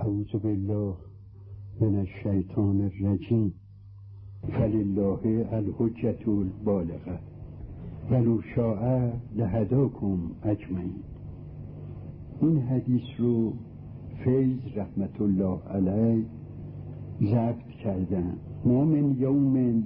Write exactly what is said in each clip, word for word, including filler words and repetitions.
اعوذ بالله من الشیطان الرجیم. فلله الحجة البالغة ولو شاء لهداکم اجمعین. این حدیث رو فیض رحمت الله علیه ضبط کردن. ما من یوم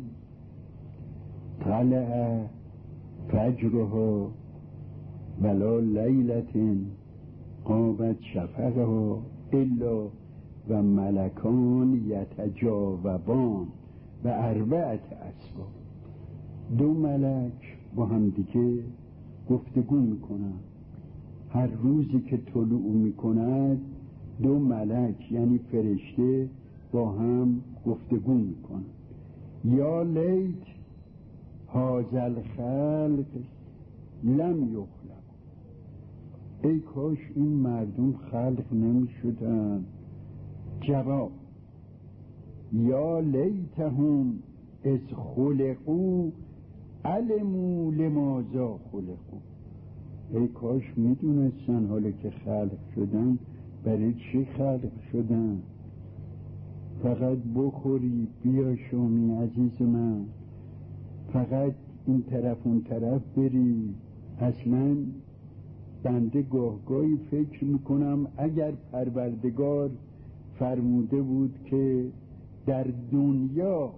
طلع فجرها ولا لیلة قامت شفقها الا و ملکان یتجاوبان و اربعت اسباب. دو ملک با هم دیگه گفتگو میکنن. هر روزی که طلوع میکند دو ملک یعنی فرشته با هم گفتگو میکنن. یا لیت هذا الخلق لم یخلق، ای کاش این مردم خلق نمی شدن. جواب: یا لیتهم اذ خلقوا علموا لماذا خلقوا، ای کاش می دونستن حالا که خلق شدن برای چی خلق شدن. فقط بخوری بیا شامی عزیز من، فقط این طرف اون طرف بری. اصلا بنده گاهگاهی فکر میکنم اگر پروردگار فرموده بود که در دنیا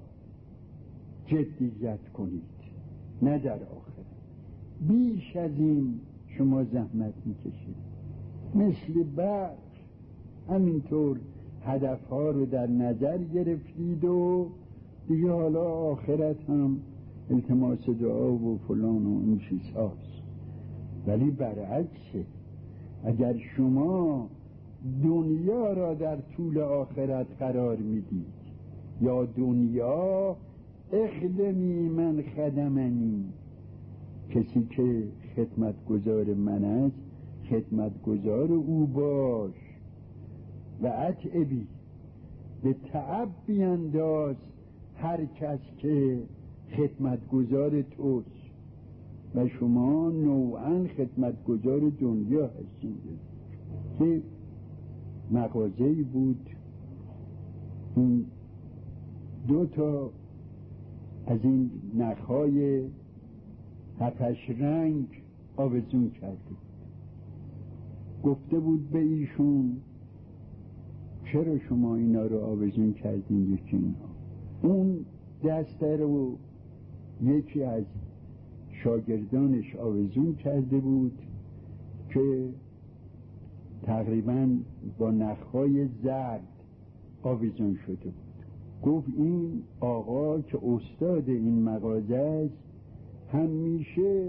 جدیت کنید نه در آخرت، بیش از این شما زحمت میکشید. مثل برق همینطور هدفها رو در نظر گرفتید و دیگه حالا آخرت هم التماس دعا و فلان و این چیزهاست. ولی برعکسه، اگر شما دنیا را در طول آخرت قرار میدید، یا دنیا اخدمی من خدمنی، کسی که خدمتگزار من است خدمتگزار او باش. و اتعبی، به تعب بینداز هر کس که خدمتگزار توست. و شما نوعا خدمتگزار دنیا هستید. که مغازه‌ای بود، این دو تا از این نخهای هفتش رنگ آویزون کرده بود. گفته بود به ایشون چرا شما اینا رو آویزون کردین یکی اینا؟ اون دسته رو یکی از شاگردانش آویزون کرده بود که تقریبا با نخهای زرد آویزون شده بود. گفت این آقا که استاد این مغازه است همیشه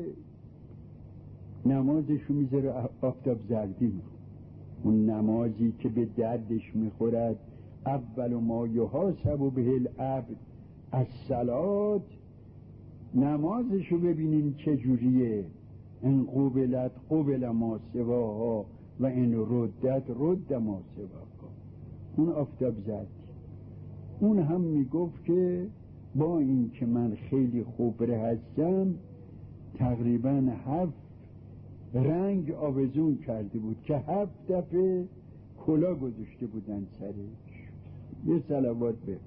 نمازشو میذاره آفتاب زردی میخواد. اون نمازی که به دردش میخورد، اول ما یحاسب به العبد الصلاة، نمازشو ببینین چجوریه. ان قبلت قبل ما سواها و این ردت رد ما سواها. اون آفتاب زردی. اون هم میگفت که با این که من خیلی خبره هستم تقریبا هفت رنگ آویزون کرده بود که هفت دفعه کلا گذاشته بودن سرش. یه صلوات به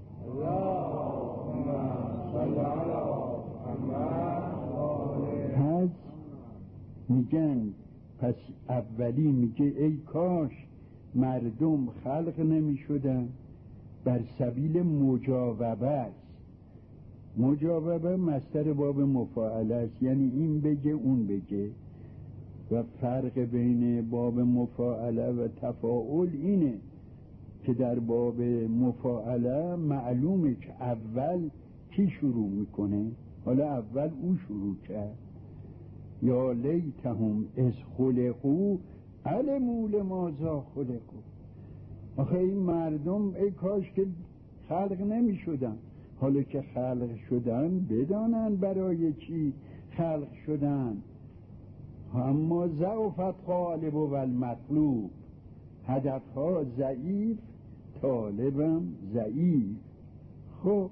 اللهم صل علی محمد. پس میگن، پس اولی میگه ای کاش مردم خلق نمی شدن بر سبیل مجاوبه است. مجاوبه مصدر باب مفاعله است، یعنی این بگه اون بگه. و فرق بین باب مفاعله و تفاعل اینه که در باب مفاعله معلومه که اول کی شروع میکنه. حالا اول او شروع کرد. یا لیتهم اذ خلقوا علموا لماذا خلقوا. آخه این مردم ای کاش که خلق نمی شدن، حالا که خلق شدن بدانن برای چی خلق شدن. اما ضعفت غالب و المطلوب، هدفها ضعیف طالبم ضعیف. خب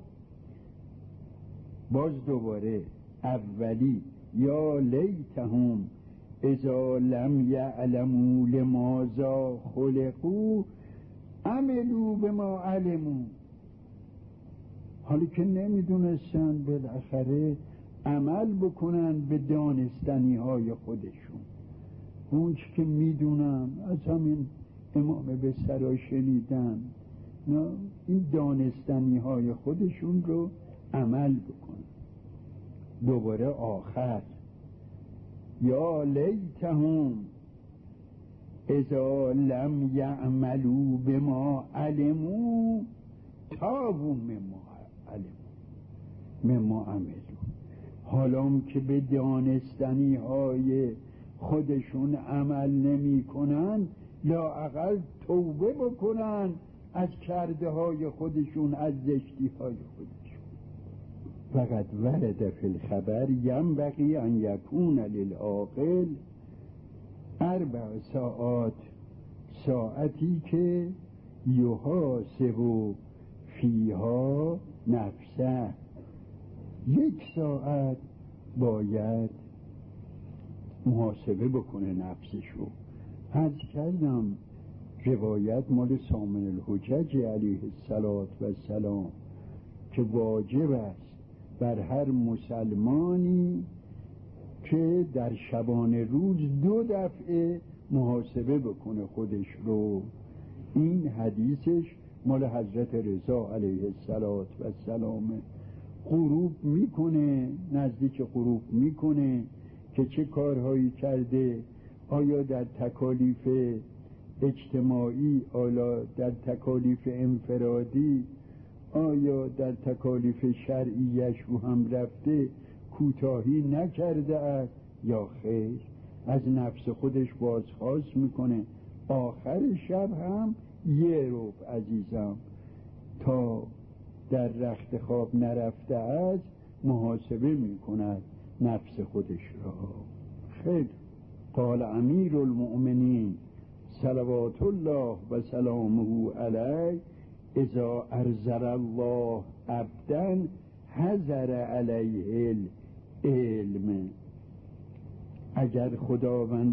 باز دوباره اولی یا لیتهم اذا لم یعلموا لماذا خلقوا عملو به ما علمو، حالی که نمیدونستن بالاخره عمل بکنن به دانستنی های خودشون. اون چی که میدونن از همین امام بسترا شنیدن، نه این دانستنی های خودشون رو عمل بکنن. دوباره آخر یا لیتهم اذا لم یعملوا بما علموا تابوا مما علموا مما عملوا. حالا که به دانستنی های خودشون عمل نمی کنن، لااقل توبه بکنن از کرده های خودشون، از زشتی های خودشون. فقط ورد فی الخبر ینبغی ان یکون للعاقل اربع ساعات، ساعتی که یحاسب فیها نفسه، یک ساعت باید محاسبه بکنه نفسشو. عرض کردم روایت مال سامن الحجج علیه السلام که واجب است بر هر مسلمانی که در شبانه روز دو دفعه محاسبه بکنه خودش رو. این حدیثش مال حضرت رضا علیه السلام. غروب میکنه، نزدیک غروب میکنه که چه کارهایی کرده، آیا در تکالیف اجتماعی، آیا در تکالیف انفرادی، آیا در تکالیف شرعیش رو هم رفته کوتاهی نکرده است یا خیر. از نفس خودش بازخواست میکنه. آخر شب هم یه روب عزیزم تا در رخت خواب نرفته است محاسبه میکند نفس خودش را. خیر. قال امیر المؤمنین صلوات الله و سلامه علیه اذا ارزل الله عبدا حذر علیه العلم. اگر خداوند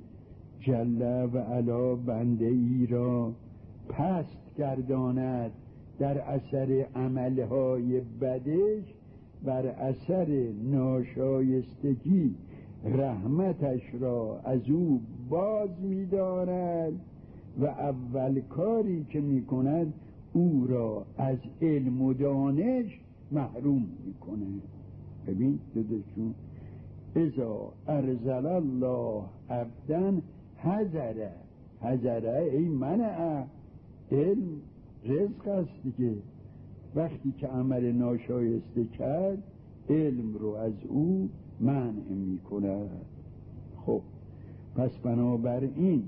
جل و علا بنده ای را پست گرداند در اثر عملهای بدش، بر اثر ناشایستگی رحمتش را از او باز می‌دارد و اول کاری که می‌کند او را از علم و دانش محروم می‌کنه. ببین داداشون، اذا ارزل الله عبدا حذره، حذره ای منع، علم رزق است دیگه. وقتی که عمل ناشایسته کرد علم رو از او منع می کند. خب پس بنابراین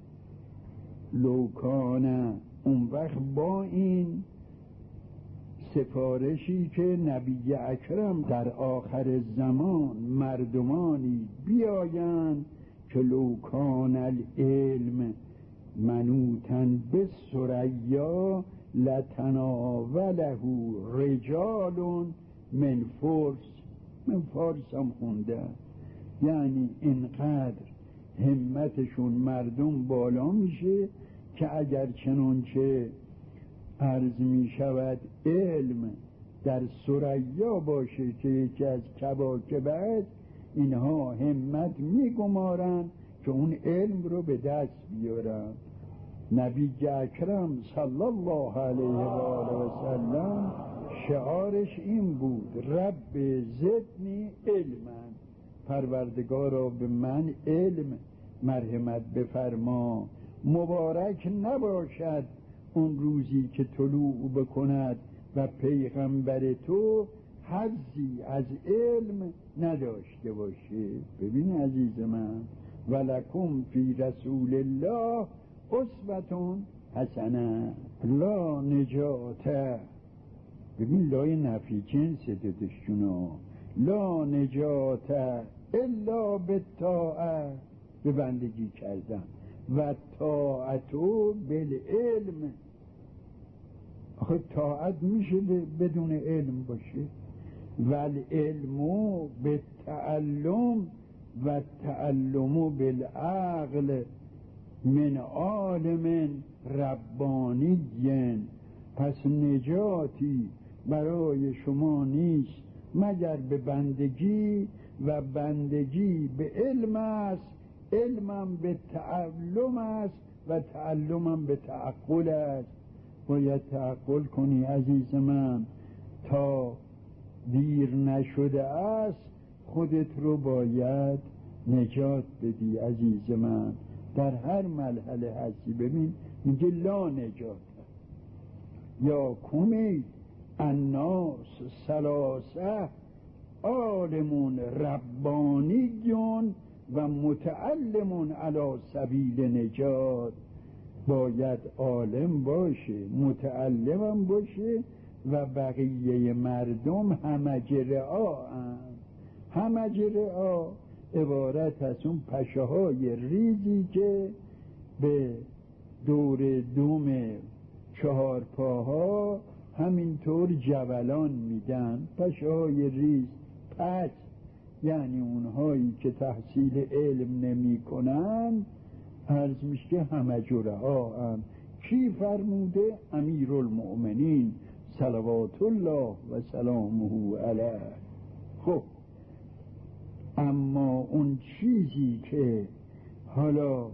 لوکانه اون وقت با این سفارشی که نبی اکرم در آخر زمان مردمانی بیایند که لوکان العلم منوتن به ثریا لتناوله رجال من فرس. من فارس هم خونده، یعنی اینقدر همتشون مردم بالا میشه که اگر چنانچه عرض می شود علم در ثریا باشه که یکی از کواکب است، اینها همت می گمارن که اون علم رو به دست بیارن. نبی اکرم صلی الله علیه و آله و سلم شعارش این بود: رب زدنی علما، پروردگارا به من علم مرحمت بفرما. مبارک نباشد اون روزی که طلوع بکند و پیغمبر تو حظی از علم نداشته باشه. ببین عزیز من، ولکم فی رسول الله اسوة حسنه. لا نجات، ببین لای نفی جنس دادشونا، لا نجات الا بالطاعه، به بندگی کردن، و طاعتو بالعلم. آخه طاعت میشه بدون علم باشه؟ والعلم بالتعلم و تعلم بالعقل. من عالم ربانی، پس نجاتی برای شما نیست مگر به بندگی، و بندگی به علم است، علمم به تعلم است و تعلمم به تعقل است. باید تعقل کنی عزیز من تا دیر نشده است، خودت رو باید نجات بدی عزیز من. در هر مرحله هستی. ببین میگه لا نجات یا کمی الناس ثلاثه عالمون ربانیون و متعلمون علی سبیل نجات. باید عالم باشه، متعلمم باشه و بقیه مردم همجرعا هم. همجرعا عبارت از اون پشه های ریزی که به دور دوم چهار پاها همینطور جولان میدن. پشه های ریز پس یعنی اونهایی که تحصیل علم نمی کنن، عرض میشه که همجرعا هم. کی فرموده؟ امیر المؤمنین صلوات الله و سلامه علیه. خب اما اون چیزی که حالا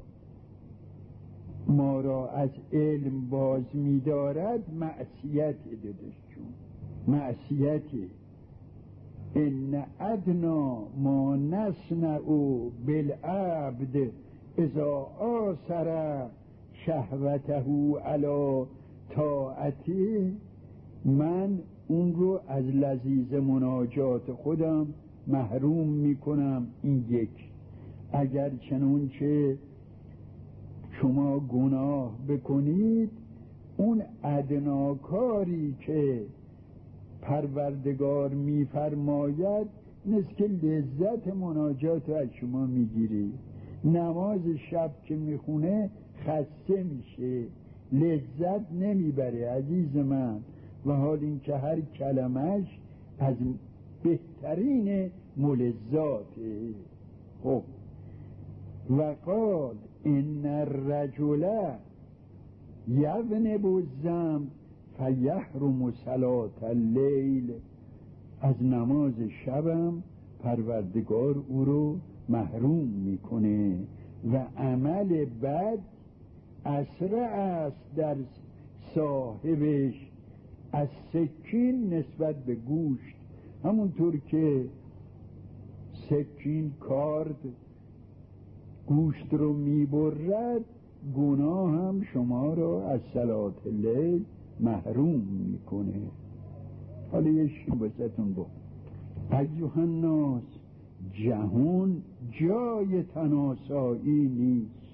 ما را از علم باز می‌دارد معصیت دادش چون معصیتی. ان ادنا ما نصنع بالعبد اذا آثر شهوته علی طاعتی، من اون رو از لذیذ مناجات خودم محروم میکنم. این یک. اگر چنانچه شما گناه بکنید، اون ادناکاری که پروردگار میفرماید نیست که لذت مناجات رو از شما میگیری. نماز شب که میخونه خسته میشه، لذت نمیبره عزیز من، و حال این که هر کلمش از بهترین ملذاته. خب و قال ان الرجل یذنب الذنب فیحرم صلاة اللیل، از نماز شبم پروردگار او رو محروم میکنه و عمل بد اسرع است در صاحبش از سکین نسبت به گوشت. همونطور که سکین کارد گوشت رو میبرد، گناه هم شما را از صلاة اللیل محروم میکنه. حالا یه شی بسیتون با ایها الناس، جهان جای تناسایی نیست.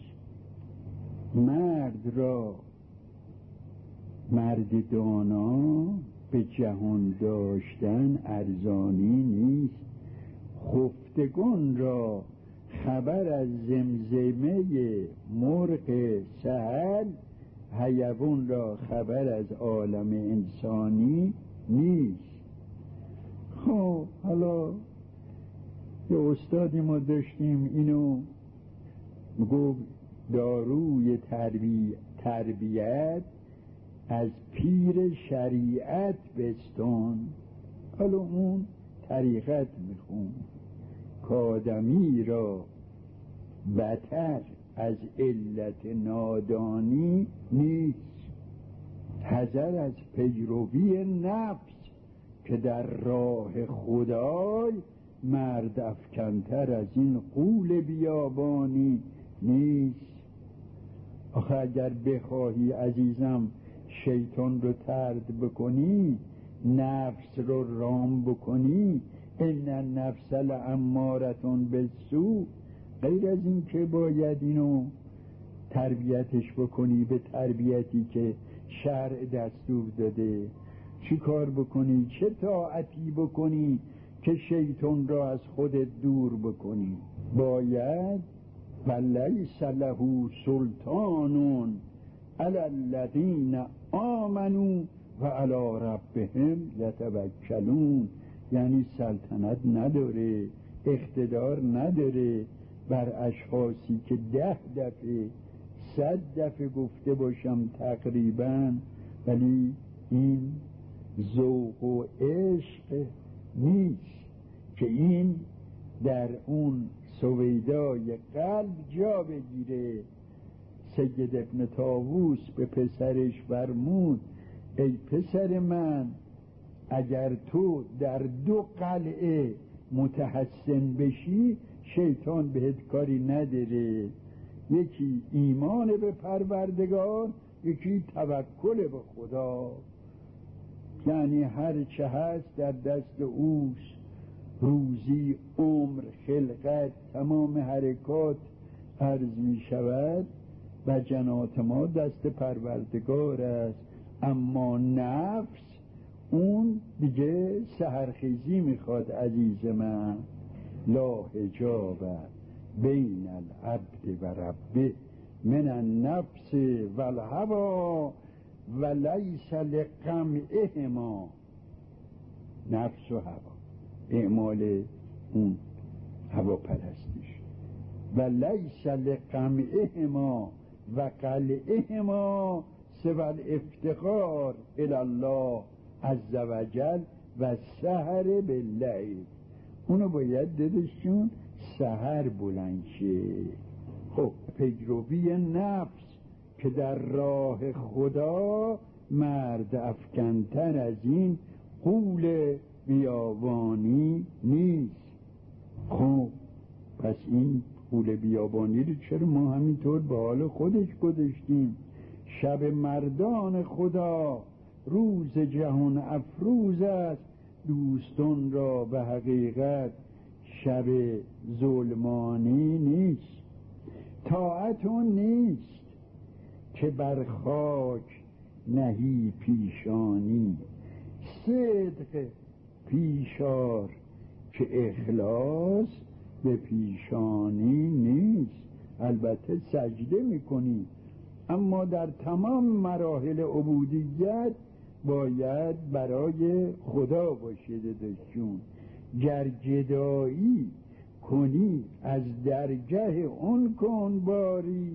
مرد را، مرد دانا به جهان داشتن ارزانی نیست. خفتگان را خبر از زمزمه مرغ سحر، حیوان را خبر از عالم انسانی نیست. خب حالا یه استادی ما داشتیم، اینو گفت داروی تربی... تربیت از پیر شریعت بستان. حالا اون طریقت میخون کادمی را بتر از علت نادانی نیست. حذر از پیروی نفس که در راه خدای مرد افکنتر از این غول بیابانی نیست. آخه اگر بخواهی عزیزم شیطان رو طرد بکنی، نفس رو رام بکنی، ان النفس لامارة بالسوء، غیر از این که باید اینو تربیتش بکنی به تربیتی که شرع دستور داده. چی کار بکنی؟ چه طاعتی بکنی که شیطان را از خودت دور بکنی؟ باید ولیس له سلطان علی الذین آمنوا و علی ربهم یتوکلون، یعنی سلطنت نداره، اقتدار نداره بر اشخاصی که ده دفعه صد دفعه گفته باشم تقریبا، ولی این ذوق و عشق نیست که این در اون سویدای قلب جا بگیره. سید ابن طاووس به پسرش فرمود ای پسر من، اگر تو در دو قلعه متحسن بشی شیطان بهت کاری نداره، یکی ایمان به پروردگار، یکی توکل به خدا. یعنی هر چه هست در دست اوست، روزی، عمر، خلقت، تمام حرکات عرض می شود و جنات ما دست پروردگار است. اما نفس اون دیگه سحرخیزی میخواد عزیز من. لا حجاب بین العبد و ربه من النفس و الهوا و لیس لقمعهما. نفس و هوا، اعمال اون هوا پرستش. و لیس لقمعهما و قلعهما سوى الافتقار الی الله عز وجل و سحر باللیل. اونو باید دلشون سحر بلند شه. خب پیروی نفس که در راه خدا مرد افکنتر از این غول بیابانی نیست. خب پس این غول بیابانی رو چرا ما همینطور به حال خودش گذاشتیم؟ شب مردان خدا روز جهان افروز است، دوستان را به حقیقت شب ظلمانی نیست. طاعت اون نیست که بر خاک نهی پیشانی، صدق پیشار که اخلاص به پیشانی نیست. البته سجده میکنی، اما در تمام مراحل عبودیت باید برای خدا باشه داداشون. گر جدایی کنی از درگه اون کن باری،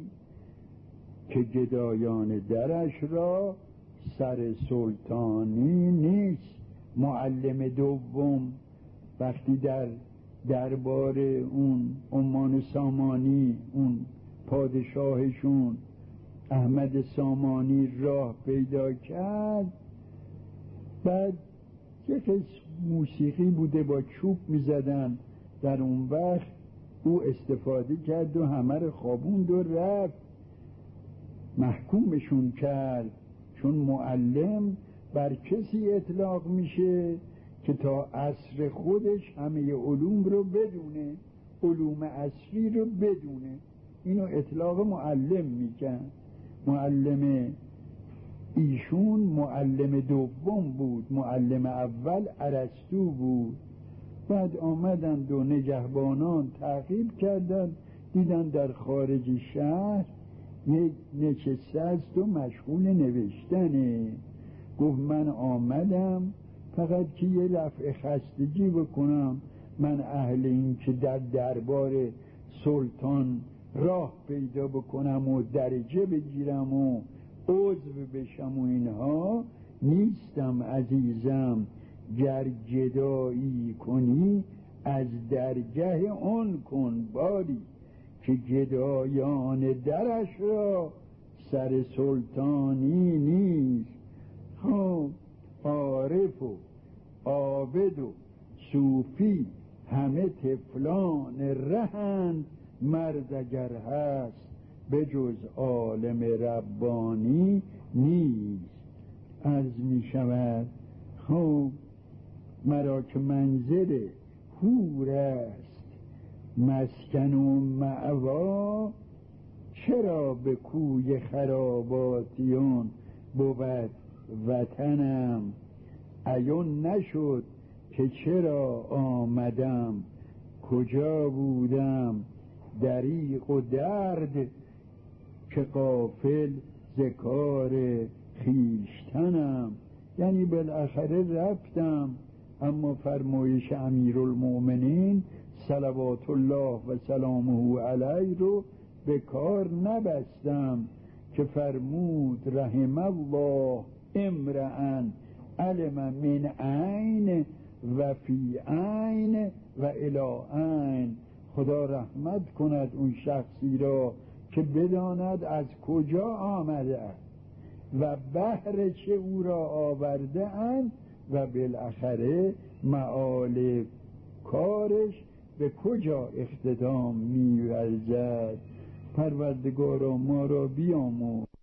که گدایان درش را سر سلطانی نیست. معلم دوم وقتی در دربار اون عمان سامانی، اون پادشاهشون احمد سامانی راه پیدا کرد، بعد یه قسم موسیقی بوده با چوب میزدن در اون وقت، او استفاده کرد و همه رو خوابوند و رفت. محکومشون کرد، چون معلم بر کسی اطلاق میشه که تا عصر خودش همه علوم رو بدونه، علوم عصری رو بدونه. اینو اطلاق معلم میکن. معلم ایشون معلم دوم بود، معلم اول ارسطو بود. بعد آمدند و نگهبانان تعقیب کردند، دیدن در خارج شهر یک نشسته است و مشغول نوشتنه. گفت من آمدم فقط که یه رفع خستگی بکنم، من اهل این که در دربار سلطان راه پیدا بکنم و درجه بگیرم و عضو بشم و اینها نیستم عزیزم. گر جدایی کنی از درگه اون کن باری، که جدایان درش را سر سلطانی نیست. خب عارف و عابد و صوفی همه طفلان رهند، مرد اگر هست به جز عالم ربانی نیست. عرض می شود خب مرا که منزل حور است مسکن و مأوا، چرا به کوی خراباتیان بود وطنم. عیان نشد که چرا آمدم، کجا بودم دریغ و درد، که غافل ز کار خویشتنم. یعنی بالاخره رفتم، اما فرمایش امیرالمؤمنین صلوات الله و سلامه علیه رو به کار نبستم که فرمود رحم الله امرأن علم من عین و فی عین و الی عین. خدا رحمت کند اون شخصی را که بداند از کجا آمده است و بهر چه او را آورده اند و بالاخره معال کارش به کجا اختتام می‌ورزد. پروردگارا ما را بیاموز.